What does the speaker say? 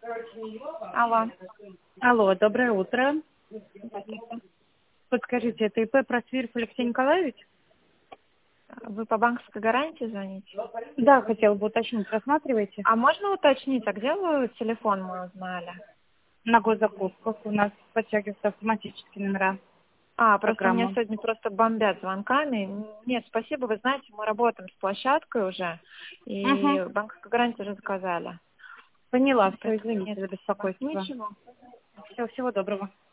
Алло. Алло, доброе утро. Подскажите, это ИП Просвиров Алексей Николаевич? Вы по банковской гарантии звоните? Да, хотела бы уточнить, рассматриваете? А можно уточнить, а где вы телефон мой узнали? На госзакупках у нас подтягиваются автоматически номера Просто меня программы. сегодня просто бомбят звонками. Нет, спасибо, вы знаете, мы работаем с площадкой уже, Угу. и банковскую гарантию уже заказали. Поняла, все, Поэтому извините нет, за спасибо. беспокойство. Ничего. Всего доброго.